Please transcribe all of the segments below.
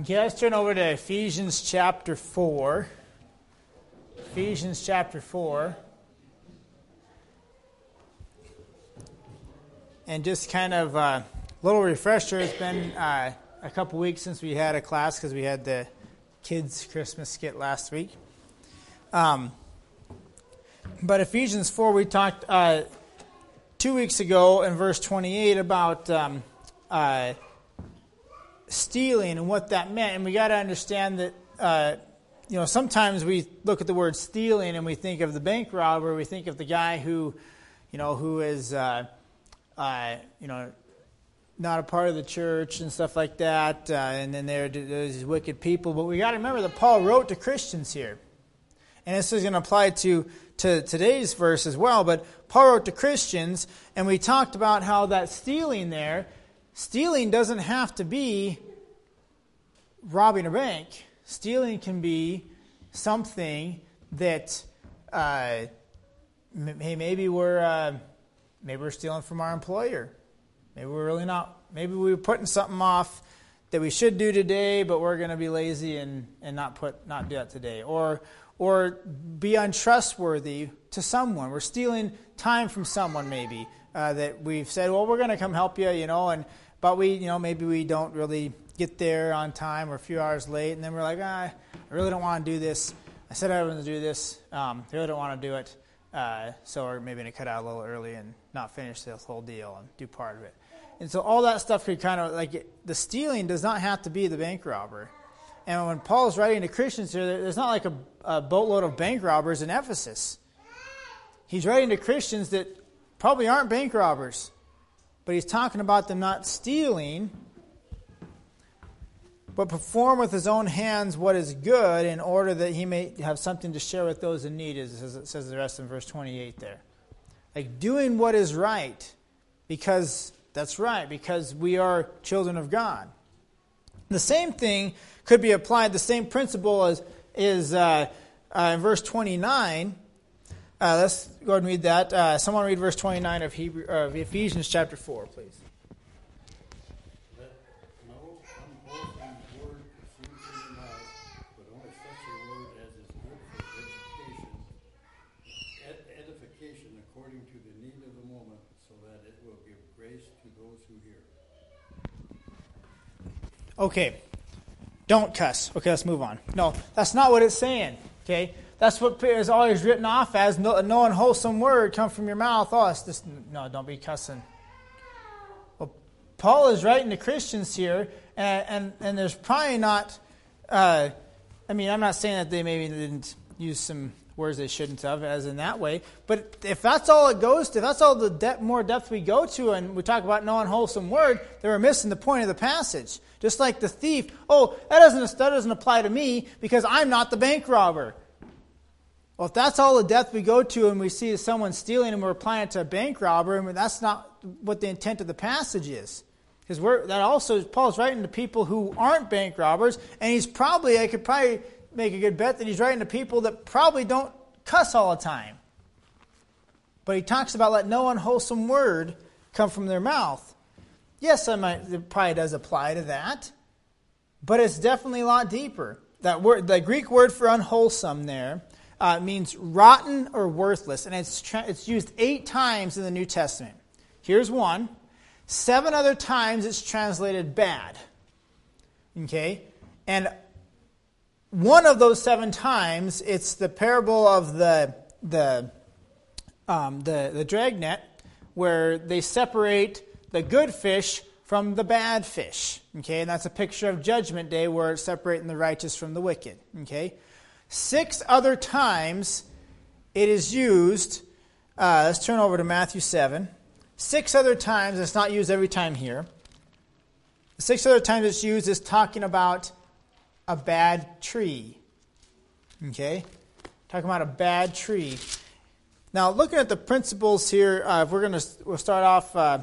Okay, let's turn over to Ephesians chapter 4. Ephesians chapter 4. And just kind of a little refresher, it's been a couple weeks since we had a class because we had the kids' Christmas skit last week. But Ephesians 4, we talked 2 weeks ago in verse 28 about stealing and what that meant. And we got to understand that, sometimes we look at the word stealing and we think of the bank robber, we think of the guy who is, not a part of the church and stuff like that, and then there's these wicked people. But we got to remember that Paul wrote to Christians here. And this is going to apply to today's verse as well. But Paul wrote to Christians, and we talked about how that stealing doesn't have to be robbing a bank. Stealing can be something that, maybe we're stealing from our employer. Maybe we're really not. Maybe we're putting something off that we should do today, but we're going to be lazy and not do that today. Or be untrustworthy to someone. We're stealing time from someone maybe that we've said, well, we're going to come help you, but maybe we don't really get there on time or a few hours late, and then we're like, I really don't want to do this. I said I was going to do this. I really don't want to do it. So we're maybe going to cut out a little early and not finish this whole deal and do part of it. And so all that stuff could kind of, the stealing does not have to be the bank robber. And when Paul's writing to Christians here, there's not like a boatload of bank robbers in Ephesus. He's writing to Christians that probably aren't bank robbers. But he's talking about them not stealing, but perform with his own hands what is good in order that he may have something to share with those in need, as it says the rest in verse 28 there. Like doing what is right, because that's right, because we are children of God. The same thing could be applied, the same principle is in verse 29. Let's go ahead and read that. Someone read verse 29 of Ephesians chapter 4, please. Let no unwholesome word proceed from your mouth, but only such a word as is good for edification according to the need of the moment, so that it will give grace to those who hear. Okay, don't cuss. Okay, let's move on. No, that's not what it's saying. Okay, that's what is always written off as no unwholesome word come from your mouth. Oh, it's just, no, don't be cussing. Well, Paul is writing to Christians here, and there's probably not. I'm not saying that they maybe didn't use some words they shouldn't have, as in that way. But if that's all it goes to, if that's all the more depth we go to, and we talk about no unwholesome word, then we're missing the point of the passage. Just like the thief, that doesn't apply to me because I'm not the bank robber. Well, if that's all the depth we go to and we see someone stealing and we're applying it to a bank robber, that's not what the intent of the passage is. Because Paul's writing to people who aren't bank robbers, and I could probably make a good bet that he's writing to people that probably don't cuss all the time. But he talks about let no unwholesome word come from their mouth. Yes, it probably does apply to that, but it's definitely a lot deeper. That word, the Greek word for unwholesome there, means rotten or worthless, and it's used 8 times in the New Testament. Here's one. 7 other times it's translated bad. Okay? And one of those 7 times, it's the parable of the dragnet, where they separate the good fish from the bad fish. Okay? And that's a picture of Judgment Day, where it's separating the righteous from the wicked. Okay? 6 other times it is used, let's turn over to Matthew 7. 6 other times, it's not used every time here. 6 other times it's used is talking about a bad tree. Okay? Talking about a bad tree. Now, looking at the principles here, we'll start off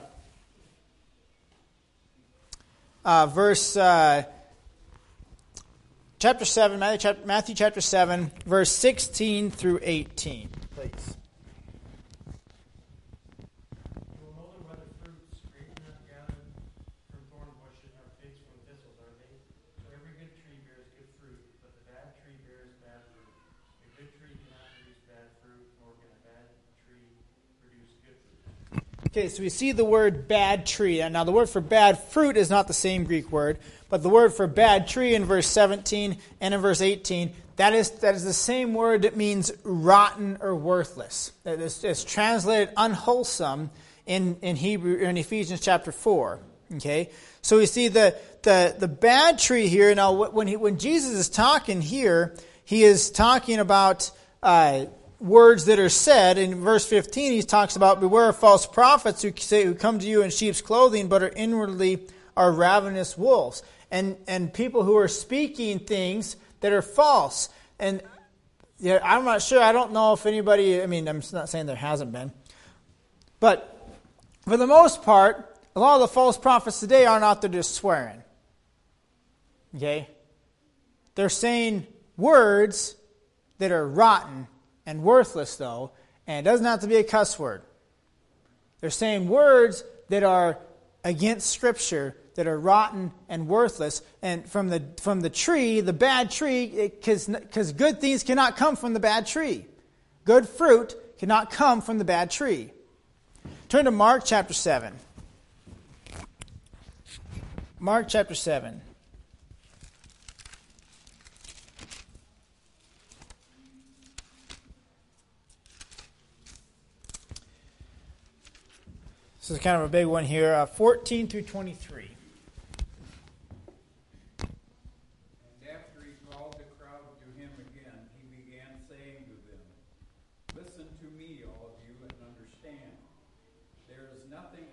verse chapter 7, Matthew chapter 7, verse 16 through 18, please. Every good Okay, so we see the word bad tree. Now, the word for bad fruit is not the same Greek word, but the word for bad tree in verse 17 and in verse 18, that is the same word that means rotten or worthless. It's translated unwholesome in Hebrew, in Ephesians chapter 4. Okay, so we see the bad tree here. Now, when Jesus is talking here, he is talking about words that are said. In verse 15, he talks about, beware of false prophets who come to you in sheep's clothing, but are inwardly are ravenous wolves. And people who are speaking things that are false. And I'm not sure, I don't know if anybody, I'm not saying there hasn't been. But for the most part, a lot of the false prophets today aren't out there just swearing. Okay? They're saying words that are rotten and worthless, though, and it doesn't have to be a cuss word. They're saying words that are against Scripture, that are rotten and worthless. And from the tree, the bad tree, because good things cannot come from the bad tree. Good fruit cannot come from the bad tree. Turn to Mark chapter 7. Mark chapter 7. This is kind of a big one here, 14 through 23. And after he called the crowd to him again, he began saying to them, listen to me, all of you, and understand. There is nothing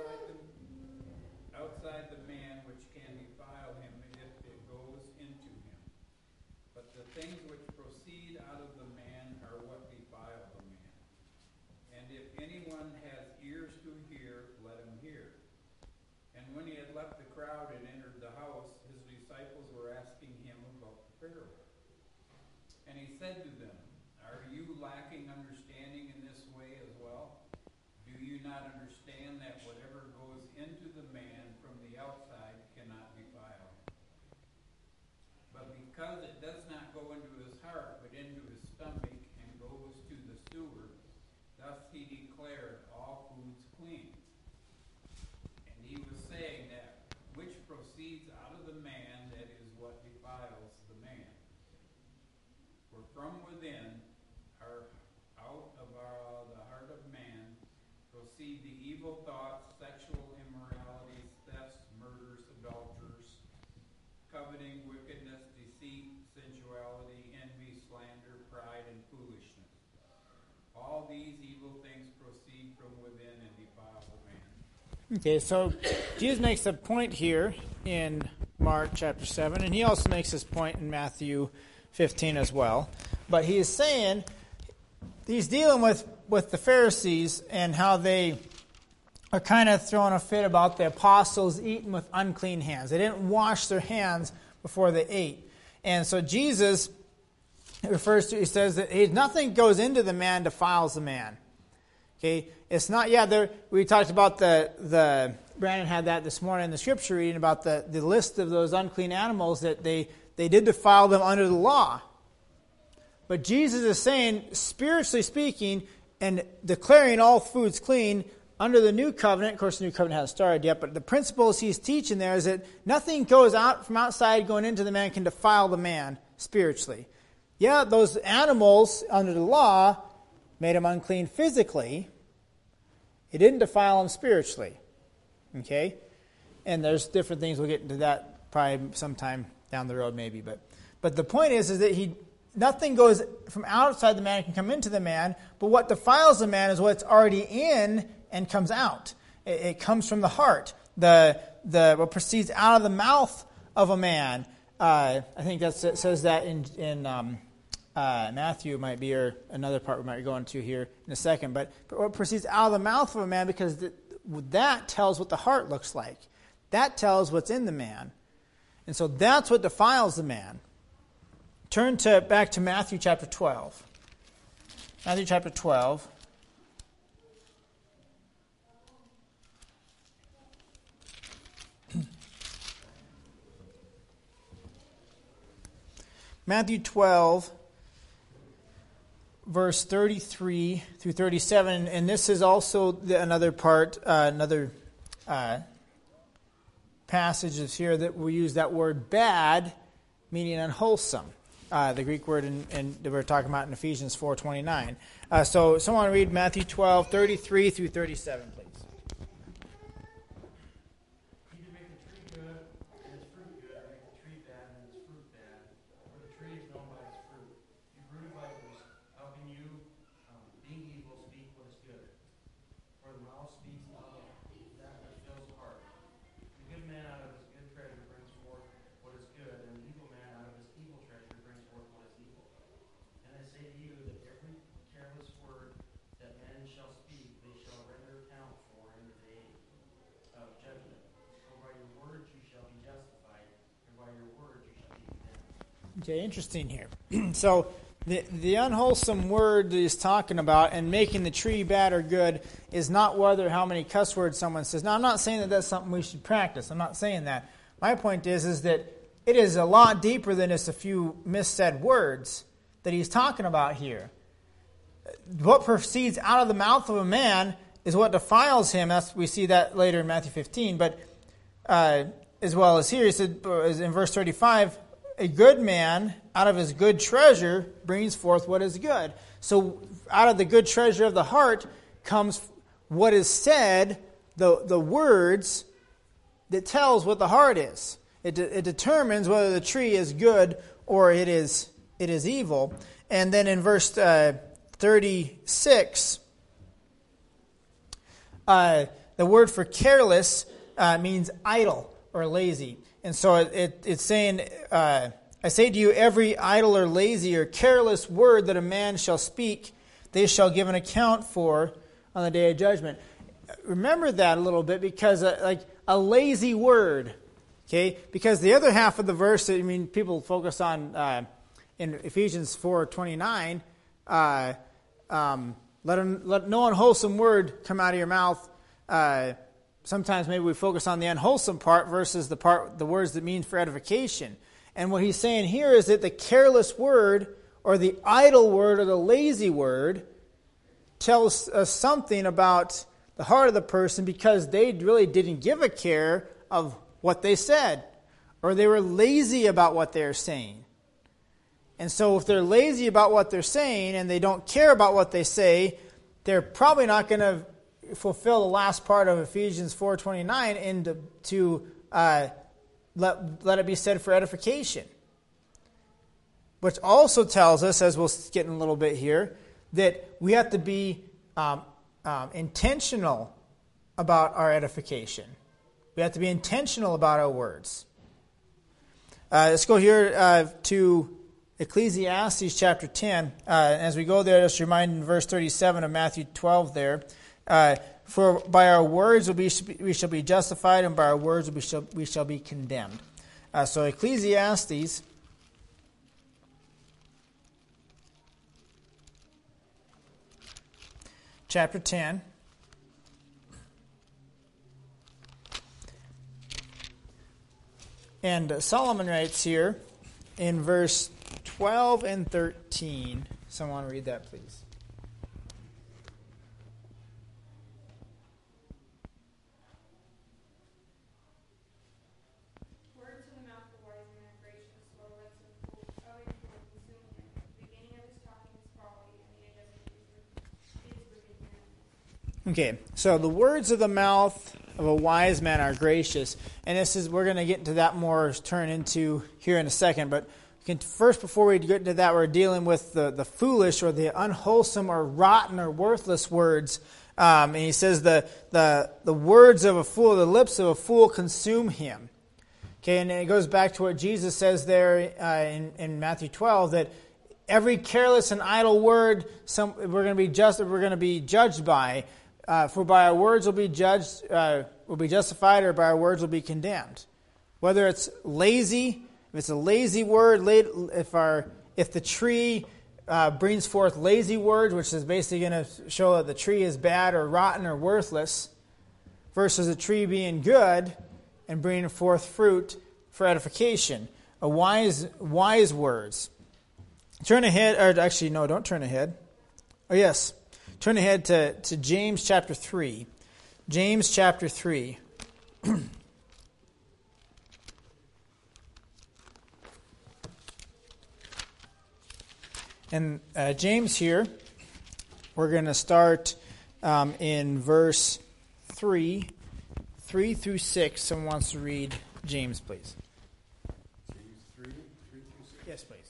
outside the man which can defile him if it goes into him. But the things which proceed out of the man are what defile the man. And if anyone has ears to hear, let him hear. And when he had left the crowd and entered the house, his disciples were asking him about the parable. And he said to them, are you lacking understanding in this way as well? Do you not understand that whatever goes into the man from the outside cannot defile him? But because it does not go into his heart, but into his stomach, and goes to the steward, thus he declared all foods clean. And he was saying that which proceeds out of the man, that is what defiles the man. For from within, out of the heart of man, proceed the evil thoughts, sexual immoralities, thefts, murders, adulterers, coveting, wickedness, deceit, sensuality, envy, slander, pride, and foolishness. All these evil things proceed from within and defile the man. Okay, so Jesus makes a point here in Mark chapter 7, and he also makes this point in Matthew 15 as well. But he is saying, he's dealing with the Pharisees and how they are kind of throwing a fit about the apostles eating with unclean hands. They didn't wash their hands before they ate. And so Jesus refers to, he says that nothing goes into the man defiles the man. Okay, it's not, we talked about the Brandon had that this morning in the scripture reading about the list of those unclean animals that they did defile them under the law. But Jesus is saying, spiritually speaking, and declaring all foods clean under the new covenant. Of course, the new covenant hasn't started yet, but the principles he's teaching there is that nothing goes out from outside going into the man can defile the man spiritually. Yeah, those animals under the law made him unclean physically. It didn't defile him spiritually. Okay? And there's different things. We'll get into that probably sometime down the road maybe. But the point is that nothing goes from outside the man can come into the man, but what defiles the man is what's already in and comes out. It comes from the heart. What proceeds out of the mouth of a man. I think it says that in Matthew might be, or another part we might go into here in a second. But what proceeds out of the mouth of a man, because that tells what the heart looks like. That tells what's in the man. And so that's what defiles the man. Turn back to Matthew chapter 12. Matthew chapter 12. Matthew 12, verse 33 through 37, and this is also another part, passage is here that we use that word bad, meaning unwholesome. The Greek word that we're talking about in Ephesians 4:29. So someone read Matthew 12:33 through 37, please. Either make the tree good and its fruit good, or make the tree bad and its fruit bad. For the tree is known by its fruit. You brood vipers, how can you, being evil, speak what is good? For the mouth speaks out of that which fills the heart. The good man out of his good treasure brings forth what is good, and the evil man out of his evil treasure brings forth what is evil. And I say to you that every careless word that men shall speak, they shall render account for in the day of judgment. For by your words you shall be justified, and by your words you shall be condemned. Okay, interesting here. So the unwholesome word that he's talking about and making the tree bad or good is not whether how many cuss words someone says. Now, I'm not saying that that's something we should practice. I'm not saying that. My point is that it is a lot deeper than just a few missaid words that he's talking about here. What proceeds out of the mouth of a man is what defiles him. We see that later in Matthew 15. But as well as here, he said in verse 35, a good man out of his good treasure brings forth what is good. So out of the good treasure of the heart comes what is said, the words that tells what the heart is. It determines whether the tree is good or it is evil. And then in verse 36, the word for careless means idle or lazy. And so it's saying, I say to you, every idle or lazy or careless word that a man shall speak, they shall give an account for on the day of judgment. Remember that a little bit, because like a lazy word, okay? Because the other half of the verse, people focus on in Ephesians 4:29, let no unwholesome word come out of your mouth. Sometimes maybe we focus on the unwholesome part versus the words that mean for edification. And what he's saying here is that the careless word or the idle word or the lazy word tells us something about the heart of the person, because they really didn't give a care of what they said, or they were lazy about what they're saying. And so if they're lazy about what they're saying and they don't care about what they say, they're probably not going to fulfill the last part of Ephesians 4:29 and to let it be said for edification. Which also tells us, as we'll get in a little bit here, that we have to be intentional about our edification. We have to be intentional about our words. Let's go here to Ecclesiastes chapter 10. As we go there, just remind in verse 37 of Matthew 12 there. For by our words we shall be justified, and by our words we shall be condemned. So Ecclesiastes chapter 10. And Solomon writes here in verse 12 and 13. Someone read that, please. Words in the mouth of the wise man are gracious, while the lips of the fool consume him. The beginning of his talking is folly, and the end of his wicked man. Okay, so the words of the mouth of a wise man are gracious, and we're going to get into that more, turn into here in a second. But first, before we get into that, we're dealing with the foolish or the unwholesome or rotten or worthless words. And he says the words of a fool, the lips of a fool consume him. Okay, and it goes back to what Jesus says there in Matthew 12, that every careless and idle word we're going to be judged by. For by our words will be judged, will be justified, or by our words will be condemned. Whether it's lazy, if it's a lazy word, if the tree brings forth lazy words, which is basically going to show that the tree is bad or rotten or worthless, versus a tree being good and bringing forth fruit for edification. Wise words. Turn ahead, or actually no, don't turn ahead. Oh, yes. Turn ahead to James chapter 3. James chapter 3. And James here, we're going to start in verse 3 through 6. Someone wants to read James, please. James 3 through 6. Yes, please.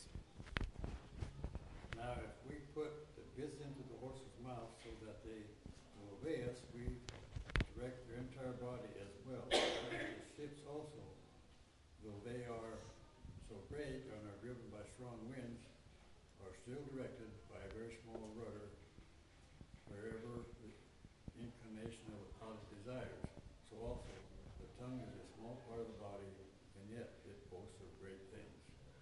Now, if we put the bits into the horse's mouth so that they will obey us, we direct their entire body as well. The ships also, though they are so great and are driven by strong winds, are still directed by a very small rudder wherever the inclination of the pilot desires. So also, the tongue is a small part of the body, and yet it boasts of great things.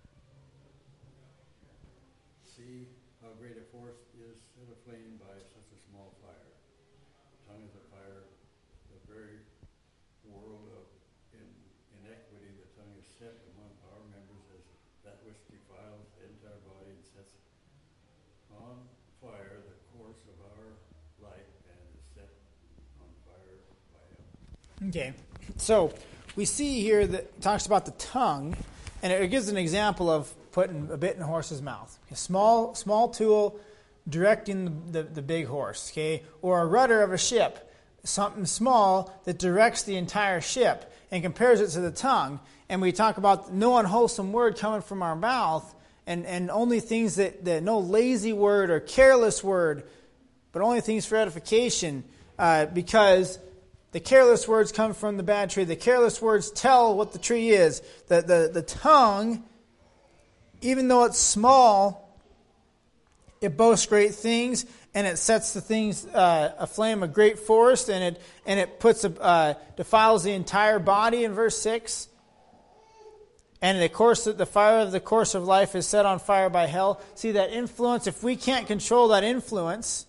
See how great a force is set aflame by such a small fire. The tongue is a fire, the very world of inequity. The tongue is set among our members as that which defiles the entire body and sets on fire the course of our life and is set on fire by hell. Okay. So we see here that it talks about the tongue, and it gives an example of putting a bit in a horse's mouth. A small tool directing the big horse, okay? Or a rudder of a ship, something small that directs the entire ship and compares it to the tongue. And we talk about no unwholesome word coming from our mouth, and only things that no lazy word or careless word, but only things for edification, because the careless words come from the bad tree. The careless words tell what the tree is. The tongue, even though it's small, it boasts great things, and it sets the things aflame, a great forest, and it defiles the entire body in verse 6. And the fire of the course of life is set on fire by hell. See that influence? If we can't control that influence,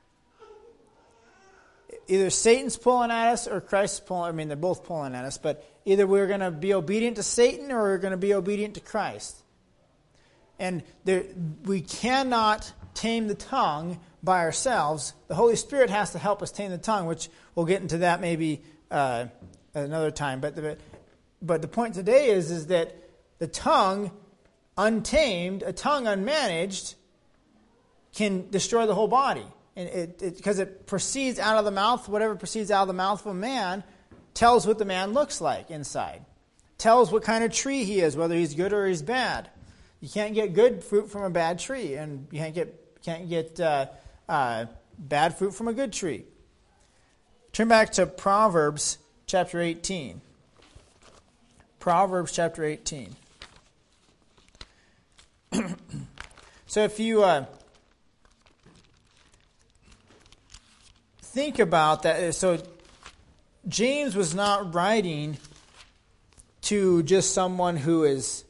either Satan's pulling at us or Christ's pulling. I mean, they're both pulling at us, but either we're going to be obedient to Satan or we're going to be obedient to Christ. And we cannot tame the tongue by ourselves. The Holy Spirit has to help us tame the tongue, which we'll get into that maybe another time. But the point today is that the tongue, untamed, a tongue unmanaged, can destroy the whole body. And because it proceeds out of the mouth, whatever proceeds out of the mouth of a man tells what the man looks like inside. Tells what kind of tree he is, whether he's good or he's bad. You can't get good fruit from a bad tree, and you can't get bad fruit from a good tree. Turn back to Proverbs chapter 18. Proverbs chapter 18. So if you think about that, so James was not writing to just someone who is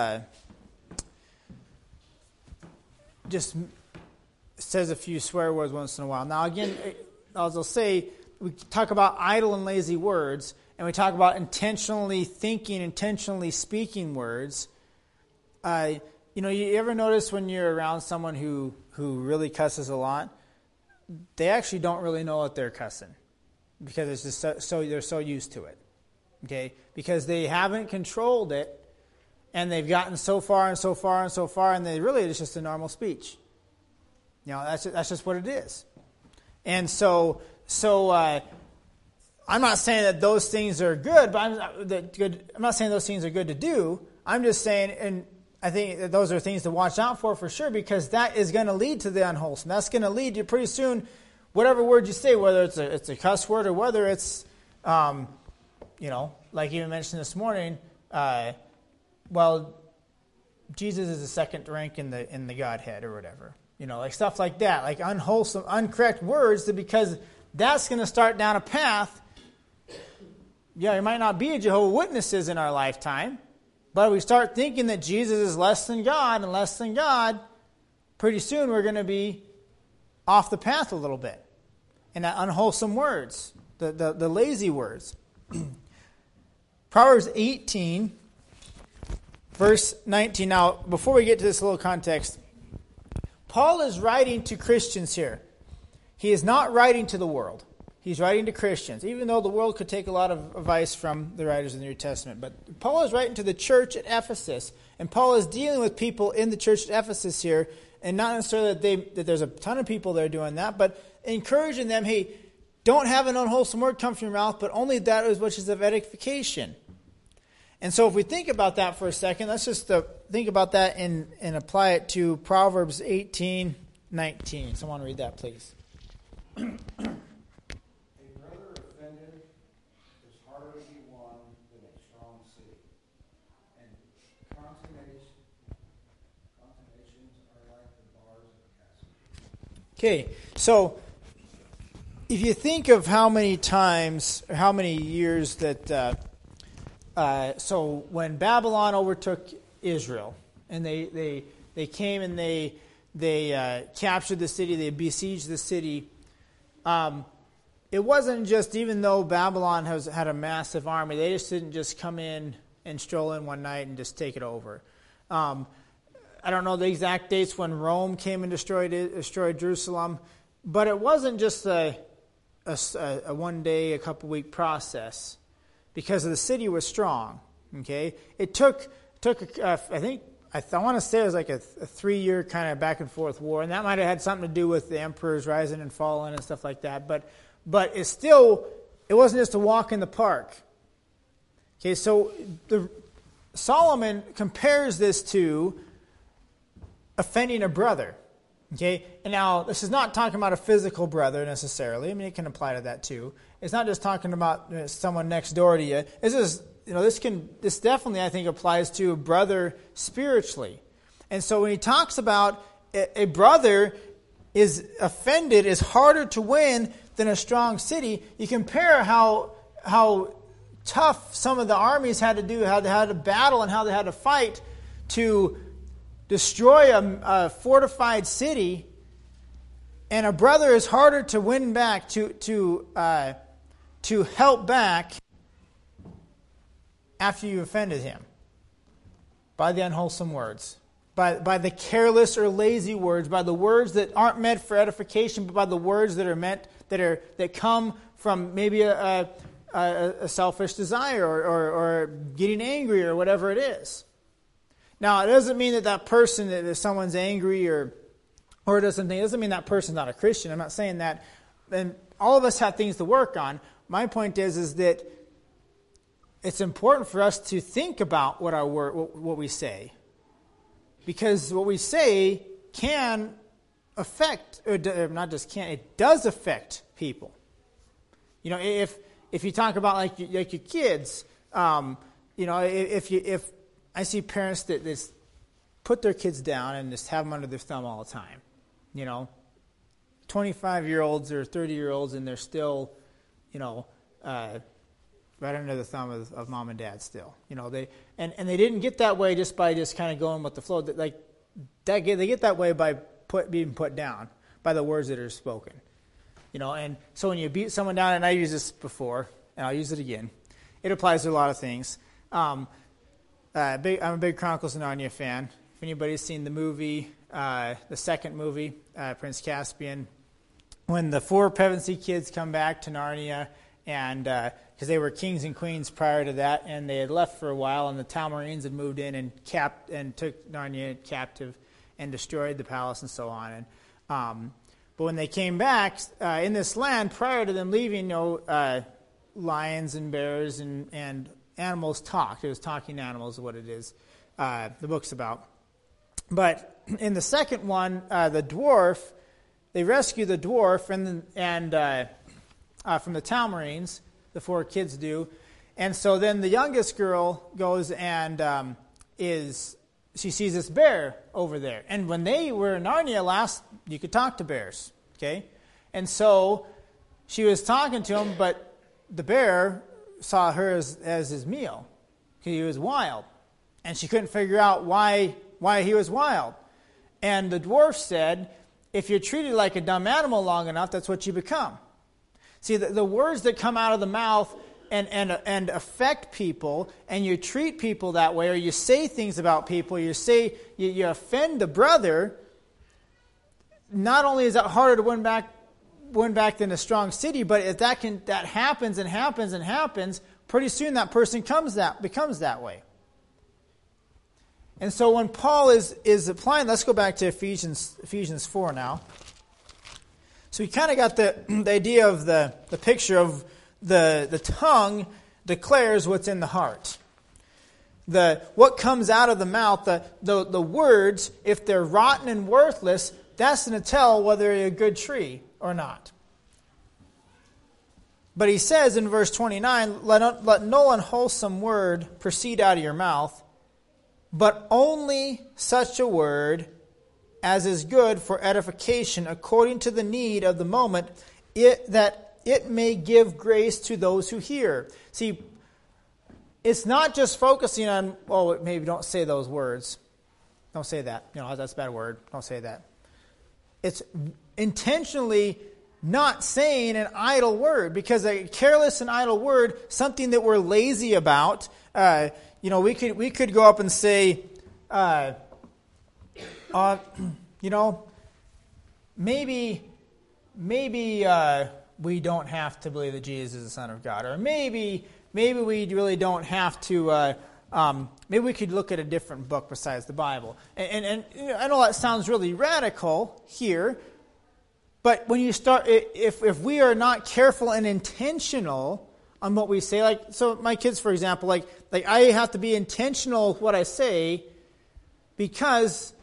just says a few swear words once in a while. Now again, as I'll say, we talk about idle and lazy words, and we talk about intentionally thinking, intentionally speaking words. You ever notice when you're around someone who really cusses a lot, they actually don't really know what they're cussing because it's just so they're so used to it, okay? Because they haven't controlled it, and they've gotten so far and so far and so far, and it's just a normal speech. That's just what it is. And so I'm not saying that those things are good, but I'm not saying those things are good to do. I'm just saying, and I think that those are things to watch out for sure, because that is going to lead to the unwholesome. That's going to lead you pretty soon, whatever word you say, whether it's a cuss word or whether it's, like you mentioned this morning, Jesus is the second rank in the Godhead or whatever. Like stuff like that, like unwholesome, incorrect words, because that's going to start down a path. Yeah, there might not be a Jehovah's Witnesses in our lifetime, but if we start thinking that Jesus is less than God, pretty soon we're going to be off the path a little bit. And that unwholesome words, the lazy words. Proverbs 18, verse 19. Now, before we get to this little context, Paul is writing to Christians here. He is not writing to the world. He's writing to Christians, even though the world could take a lot of advice from the writers of the New Testament. But Paul is writing to the church at Ephesus, and Paul is dealing with people in the church at Ephesus here, and not necessarily that there's a ton of people there doing that, but encouraging them, hey, don't have an unwholesome word come from your mouth, but only that which is of edification. And so if we think about that for a second, let's just think about that and apply it to Proverbs 18:19. Someone read that, please. A brother offended is harder to be won than a strong city, and contumations are like the bars of a castle. Okay, so if you think of how many times, or how many years that, so when Babylon overtook Israel, and they came and they captured the city, they besieged the city. It wasn't just, even though Babylon had a massive army, they just didn't just come in and stroll in one night and just take it over. I don't know the exact dates when Rome came and destroyed Jerusalem, but it wasn't just a one day, a couple week process, because the city was strong. Okay, it took I want to say it was like a 3-year kind of back and forth war, and that might have had something to do with the emperors rising and falling and stuff like that. But it wasn't just a walk in the park. Okay, so Solomon compares this to offending a brother. Okay, and now this is not talking about a physical brother necessarily. I mean, it can apply to that too. It's not just talking about someone next door to you. This definitely, I think, applies to a brother spiritually. And so when he talks about a brother is offended, is harder to win than a strong city, you compare how tough some of the armies had to do, how they had to battle and how they had to fight to destroy a fortified city, and a brother is harder to win back, to help back after you offended him by the unwholesome words, by the careless or lazy words, by the words that aren't meant for edification, but by the words that are meant that come from maybe a selfish desire or getting angry or whatever it is. Now, it doesn't mean that person, that if someone's angry or it doesn't mean that person's not a Christian. I'm not saying that. And all of us have things to work on. My point is that it's important for us to think about what we say, because what we say can affect, or not just can, it does affect people. You know, if you talk about like your kids, if I see parents that just put their kids down and just have them under their thumb all the time, 25-year-olds or 30-year-olds, and they're still, right under the thumb of mom and dad still. They didn't get that way just by just kind of going with the flow. They get that way by being put down by the words that are spoken. And so when you beat someone down, and I used this before, and I'll use it again, it applies to a lot of things. I'm a big Chronicles of Narnia fan. If anybody's seen the movie, the second movie, Prince Caspian, when the 4 Pevensey kids come back to Narnia, and because they were kings and queens prior to that, and they had left for a while, and the Talmarines had moved in and took Narnia captive and destroyed the palace and so on. And but when they came back in this land, prior to them leaving, lions and bears and animals talked. It was talking animals, is what it is. The book's about. But in the second one, the dwarf, they rescue the dwarf and from the Talmarines, the 4 kids do. And so then the youngest girl goes and she sees this bear over there. And when they were in Narnia last, you could talk to bears, okay? And so she was talking to him, but the bear saw her as his meal, because he was wild. And she couldn't figure out why he was wild. And the dwarf said, if you're treated like a dumb animal long enough, that's what you become. See, the words that come out of the mouth and affect people, and you treat people that way, or you say things about people, you offend the brother, not only is it harder to win back than a strong city, but if that happens and happens and happens, pretty soon that person becomes that way. And so when Paul is applying, let's go back to Ephesians 4 now. So we kind of got the idea of the picture of the tongue declares what's in the heart. What comes out of the mouth, the words, if they're rotten and worthless, that's going to tell whether you're a good tree or not. But he says in verse 29, let no unwholesome word proceed out of your mouth, but only such a word as is good for edification according to the need of the moment, that it may give grace to those who hear. See, it's not just focusing on, maybe don't say those words. Don't say that. That's a bad word. Don't say that. It's intentionally not saying an idle word, because a careless and idle word, something that we're lazy about, we could go up and say, maybe we don't have to believe that Jesus is the Son of God, or maybe we really don't have to. Maybe we could look at a different book besides the Bible. And I know that sounds really radical here, but when you start, if we are not careful and intentional on what we say, so my kids, for example, like I have to be intentional with what I say because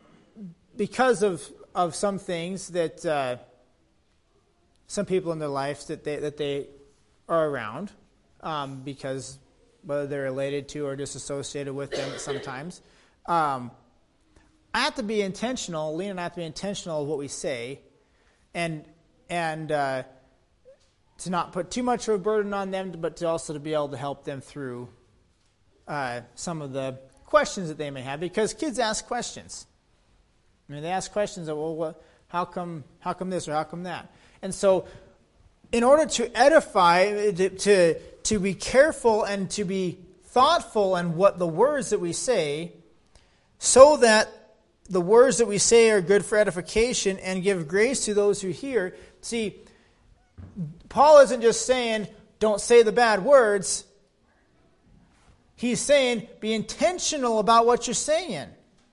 of some things that some people in their lives that they are around, because whether they're related to or just associated with them sometimes. I have to be intentional, Lena and I have to be intentional of what we say, and to not put too much of a burden on them, but to also to be able to help them through some of the questions that they may have, because kids ask questions. They ask questions of, how come this or how come that? And so, in order to edify, to be careful and to be thoughtful in what the words that we say, so that the words that we say are good for edification and give grace to those who hear. See, Paul isn't just saying, don't say the bad words. He's saying, be intentional about what you're saying.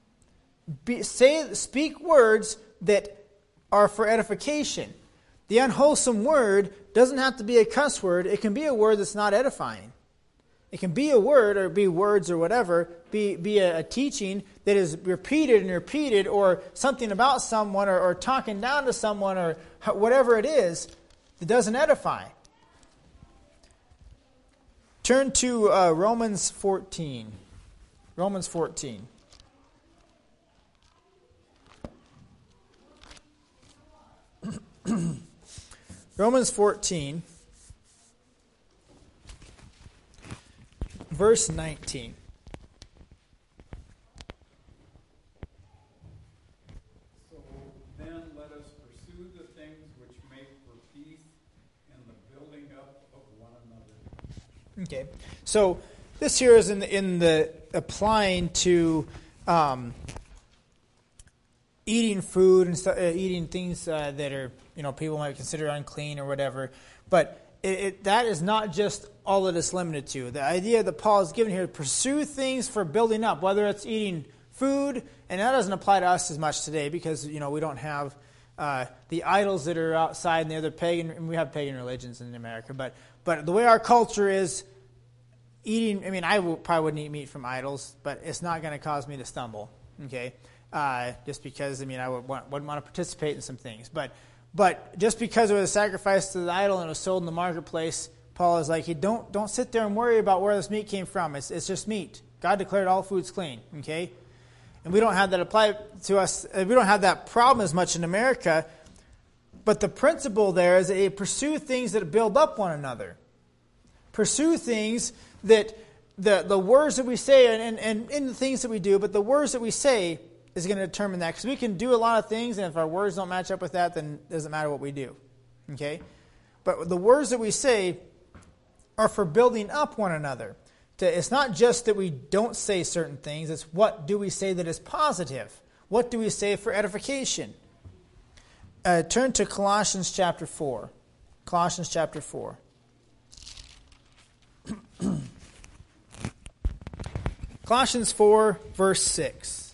Speak words that are for edification. The unwholesome word doesn't have to be a cuss word. It can be a word that's not edifying. It can be a word, or be words or whatever, be a teaching that is repeated and repeated, or something about someone, or talking down to someone, or whatever it is that doesn't edify. Turn to Romans 14. Romans 14. Romans 14, verse 19. So then let us pursue the things which make for peace and the building up of one another. Okay, so this here is in the applying to eating food and eating things that are, people might consider unclean or whatever. But that is not just all that it's limited to. The idea that Paul is given here, pursue things for building up, whether it's eating food, and that doesn't apply to us as much today because, we don't have the idols that are outside and the other pagan, and we have pagan religions in America. But the way our culture is, eating, I probably wouldn't eat meat from idols, but it's not going to cause me to stumble, okay? Just because, I wouldn't want to participate in some things. But just because it was a sacrifice to the idol and it was sold in the marketplace, Paul is like, don't sit there and worry about where this meat came from. It's just meat. God declared all foods clean, okay? And we don't have that apply to us. We don't have that problem as much in America. But the principle there is that pursue things that build up one another. Pursue things that the words that we say and in the things that we do, but the words that we say is going to determine that. Because we can do a lot of things, and if our words don't match up with that, then it doesn't matter what we do. Okay? But the words that we say are for building up one another. It's not just that we don't say certain things, it's what do we say that is positive? What do we say for edification? turn to Colossians chapter 4. Colossians chapter 4. Colossians 4, verse 6.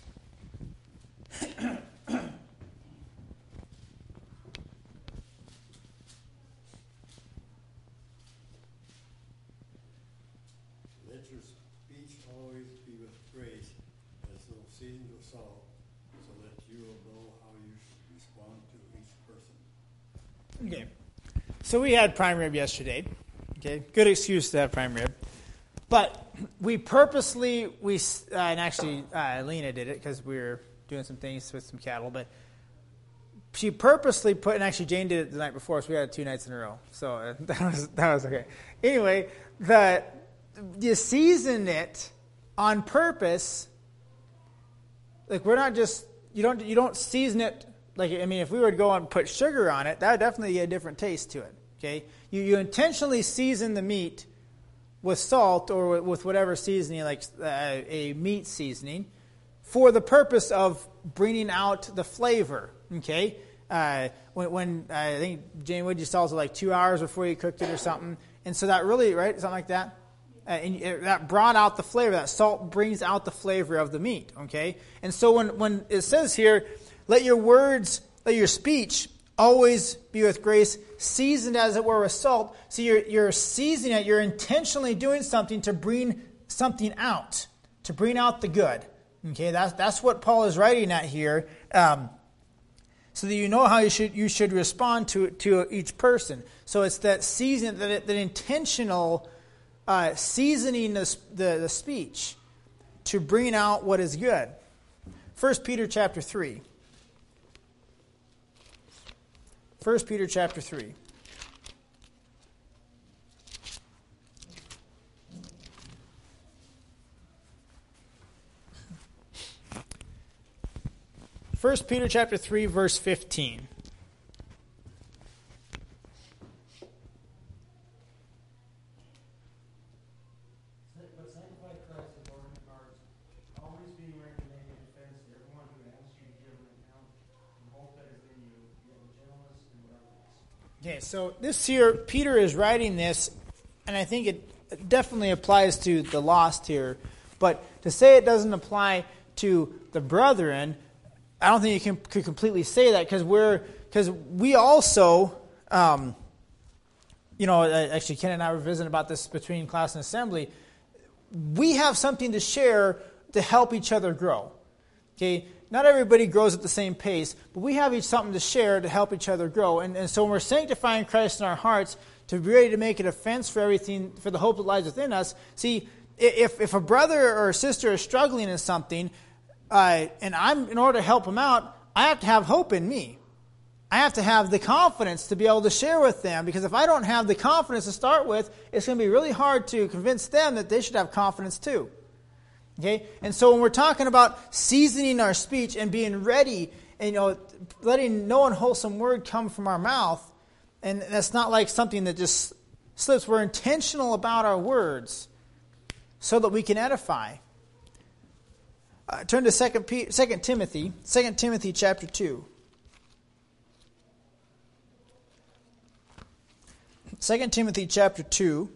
Let your speech always be with grace, as though seasoned with salt, so that you will know how you should respond to each person. Okay. So we had prime rib yesterday. Okay. Good excuse to have prime rib. But we purposely, and actually Lena did it because we were doing some things with some cattle, but she purposely put, and actually Jane did it the night before, so we had it 2 nights in a row. So that was okay. Anyway, you season it on purpose. Like we're not just, you don't season it, like, I mean, if we were to go and put sugar on it, that would definitely get a different taste to it. Okay? You intentionally season the meat with salt or with whatever seasoning, like a meat seasoning, for the purpose of bringing out the flavor. Okay, when I think Jane Wood, you salted like 2 hours before you cooked it or something, and so that really, right, something like that, that brought out the flavor. That salt brings out the flavor of the meat. Okay, and so when it says here, let your speech always be with grace, seasoned as it were with salt. So you're seasoning it. You're intentionally doing something to bring something out, to bring out the good. Okay, that's what Paul is writing at here, so that you know how you should respond to each person. So it's that season, that intentional seasoning the speech to bring out what is good. 1 Peter chapter 3. 1 Peter chapter 3. First Peter chapter 3, verse 15. But sanctify Christ as Lord in your hearts, always being ready to make a defense to everyone who asks you to give an account of the hope that is in you, yet with gentleness and reverence. Okay, so this here, Peter is writing this, and I think it definitely applies to the lost here. But to say it doesn't apply to the brethren, I don't think you could completely say that, because we also, actually Ken and I were visiting about this between class and assembly. We have something to share to help each other grow. Okay, not everybody grows at the same pace, but we have something to share to help each other grow. And so when we're sanctifying Christ in our hearts to be ready to make a defense for everything, for the hope that lies within us. See, if a brother or a sister is struggling in something, and in order to help them out, I have to have hope in me. I have to have the confidence to be able to share with them, because if I don't have the confidence to start with, it's going to be really hard to convince them that they should have confidence too. Okay? And so when we're talking about seasoning our speech and being ready, and letting no unwholesome word come from our mouth, and that's not like something that just slips. We're intentional about our words so that we can edify. Turn to 2 Timothy chapter 2. 2 Timothy chapter 2.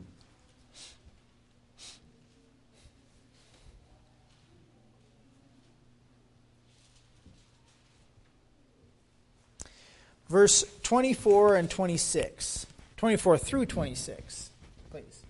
Verse 24 and 26. 24 through 26, please.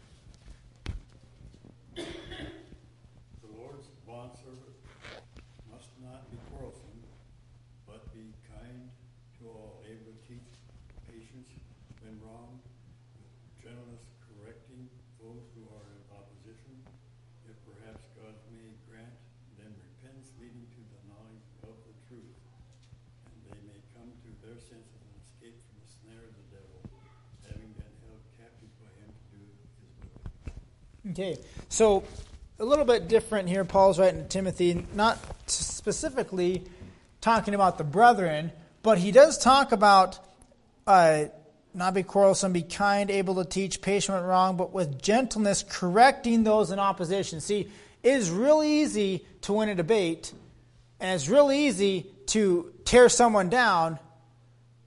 The Lord's bondservant must not be quarrelsome, but be kind to all, able to teach patience when wrong, with gentleness correcting those who are in opposition, if perhaps God may grant them repentance leading to the knowledge of the truth, and they may come to their senses and escape from the snare of the devil, having been held captive by him to do his will. Okay, so a little bit different here. Paul's writing to Timothy, not specifically talking about the brethren, but he does talk about not be quarrelsome, be kind, able to teach, patient when wrong, but with gentleness correcting those in opposition. See, it is really easy to win a debate, and it's really easy to tear someone down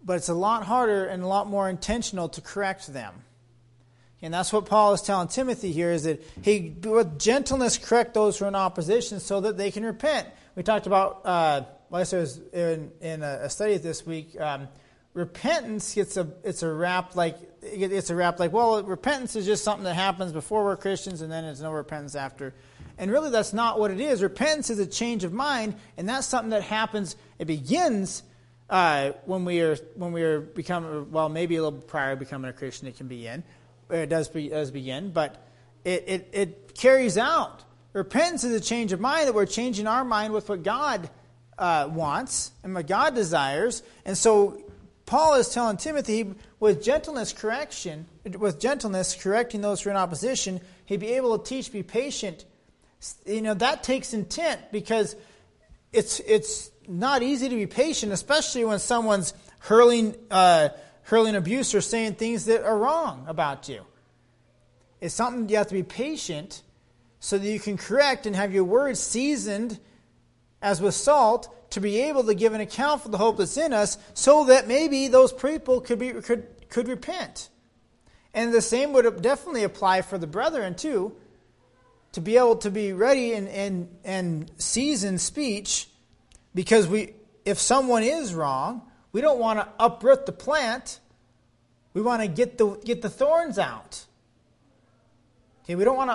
but it's a lot harder and a lot more intentional to correct them. And that's what Paul is telling Timothy here, is that he, with gentleness, correct those who are in opposition so that they can repent. We talked about, like I was in a study this week, repentance gets a rap like, well, repentance is just something that happens before we're Christians and then there's no repentance after. And really that's not what it is. Repentance is a change of mind, and that's something that happens, it begins when we are becoming, well, maybe a little prior to becoming a Christian it can begin. It does begin, but it carries out. Repentance is a change of mind, that we're changing our mind with what God wants and what God desires. And so Paul is telling Timothy, with gentleness correcting those who are in opposition, he'd be able to teach, be patient. That takes intent, because it's not easy to be patient, especially when someone's hurling abuse or saying things that are wrong about you. It's something you have to be patient so that you can correct and have your words seasoned as with salt, to be able to give an account for the hope that's in us, so that maybe those people could repent. And the same would definitely apply for the brethren too, to be able to be ready and season speech, because if someone is wrong, we don't want to uproot the plant. We want to get the thorns out. Okay, we don't want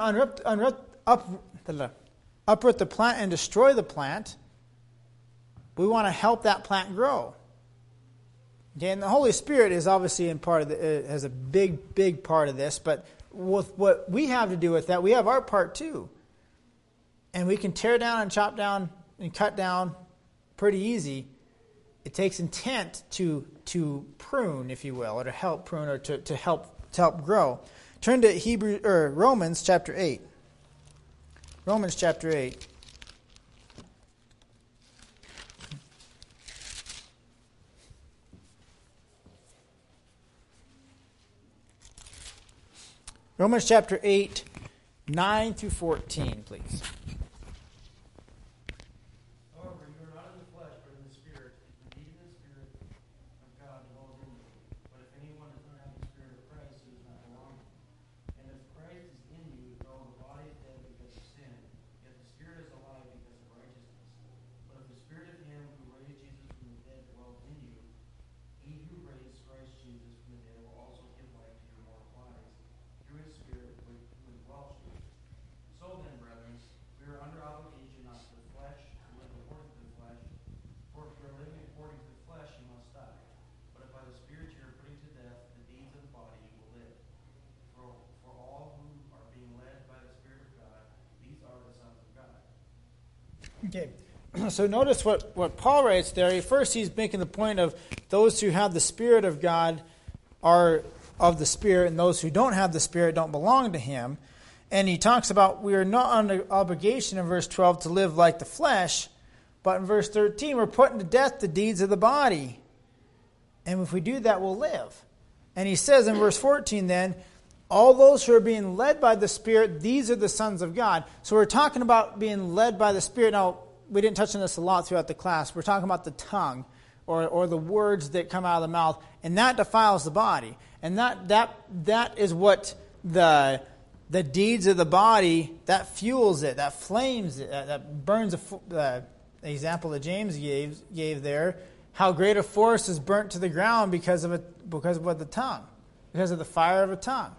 to uproot the plant and destroy the plant. We want to help that plant grow. Okay, and the Holy Spirit is obviously has a big part of this, but with what we have to do with that, we have our part too. And we can tear down and chop down and cut down pretty easy. It takes intent to prune, if you will, or to help prune, or to help grow. Turn to Romans chapter 8. Romans chapter 8. Romans chapter 8, 9 through 14, please. However, you are not in the flesh, but in the Spirit. Indeed, the Spirit of God dwells in you. But if anyone does not have the Spirit of Christ, he does not belong to him. And if Christ is in you, though the body is dead because of sin, yet the Spirit is alive because of righteousness. But if the Spirit of him who raised Jesus from the dead dwells in you, he who raised Christ Jesus from the dead will also give life to your mortal bodies through his Spirit who indwells you. So then, brethren, we are under obligation not to the flesh, to live according to the flesh. For if you are living according to the flesh, you must die. But if by the Spirit you are putting to death the deeds of the body, you will live. For all who are being led by the Spirit of God, these are the sons of God. Okay, so notice what Paul writes there. First, he's making the point of those who have the Spirit of God are of the Spirit, and those who don't have the Spirit don't belong to him. And he talks about we are not under obligation in verse 12 to live like the flesh, but in verse 13 we're putting to death the deeds of the body. And if we do that, we'll live. And he says in verse 14 then, all those who are being led by the Spirit, these are the sons of God. So we're talking about being led by the Spirit. Now, we didn't touch on this a lot throughout the class. We're talking about the tongue, or the words that come out of the mouth, and that defiles the body. And that is what the deeds of the body, that fuels it, that flames it, that burns the example that James gave there. How great a forest is burnt to the ground because of what the tongue, because of the fire of a tongue.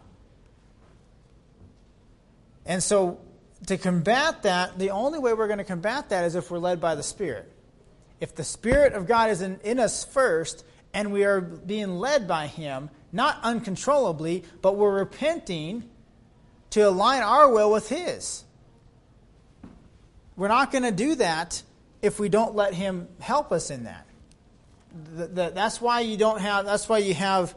And so to combat that, the only way we're going to combat that is if we're led by the Spirit. If the Spirit of God is in us first, and we are being led by him, not uncontrollably, but we're repenting to align our will with his. We're not going to do that if we don't let him help us in that. That's why you don't have. That's why you have.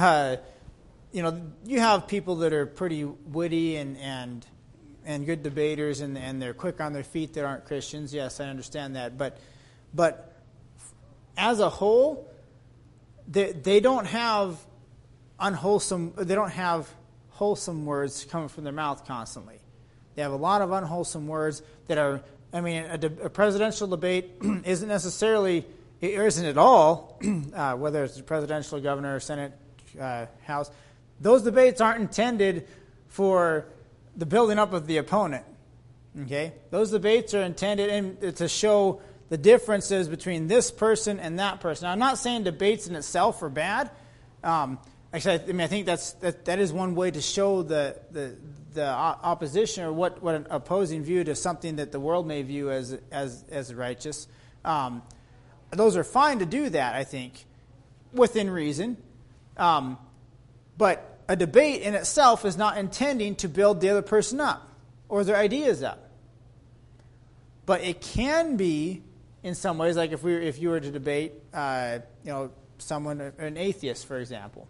You have people that are pretty witty and good debaters, and they're quick on their feet that aren't Christians. Yes, I understand that, but as a whole, they don't have unwholesome. They don't have wholesome words coming from their mouth constantly. They have a lot of unwholesome words that are. I mean, a presidential debate isn't necessarily It isn't at all, whether it's the presidential, governor, Senate, House. Those debates aren't intended for the building up of the opponent. Okay? Those debates are intended to show the differences between this person and that person. Now, I'm not saying debates in itself are bad. Actually, I think that is one way to show the opposition, or what an opposing view to something that the world may view as righteous. Those are fine to do that, I think, within reason. But a debate in itself is not intending to build the other person up or their ideas up. But it can be, in some ways, like if you were to debate, someone, an atheist, for example,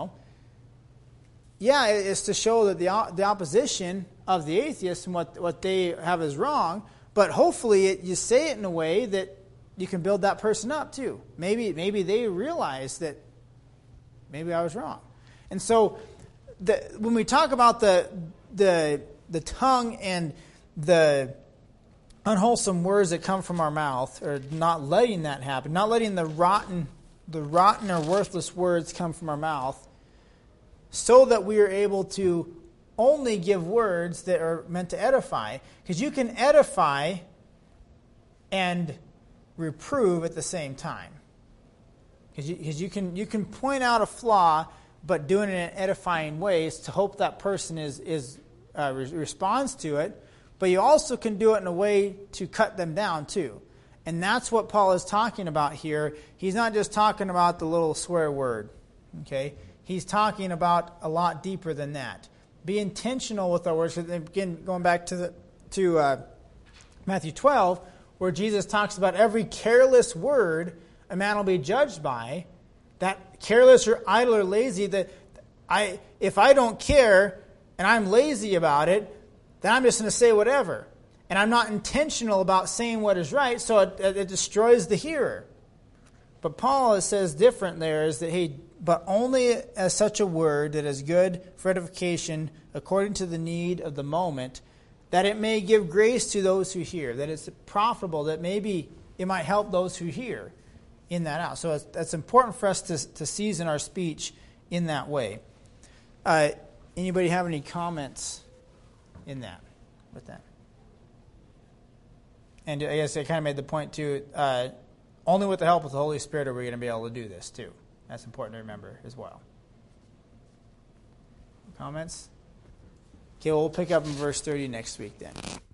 yeah, it's to show that the opposition of the atheist and what they have is wrong. But hopefully, you say it in a way that you can build that person up too. Maybe they realize that maybe I was wrong. And so, when we talk about the tongue and the unwholesome words that come from our mouth, or not letting that happen, not letting the rotten or worthless words come from our mouth, so that we are able to only give words that are meant to edify. Because you can edify and reprove at the same time. Because you can point out a flaw, but doing it in edifying ways to hope that person responds to it. But you also can do it in a way to cut them down too. And that's what Paul is talking about here. He's not just talking about the little swear word. Okay? He's talking about a lot deeper than that. Be intentional with our words. Again, going back to Matthew 12, where Jesus talks about every careless word a man will be judged by. That careless or idle or lazy, if I don't care and I'm lazy about it, then I'm just going to say whatever. And I'm not intentional about saying what is right, so it destroys the hearer. But Paul says different there, is that, but only as such a word that is good for edification according to the need of the moment, that it may give grace to those who hear, that it's profitable, that maybe it might help those who hear in that out. So that's important for us to season our speech in that way. Anybody have any comments in that, with that? And I guess I kind of made the point too, only with the help of the Holy Spirit are we going to be able to do this too. That's important to remember as well. Comments? Okay, we'll pick up in verse 30 next week then.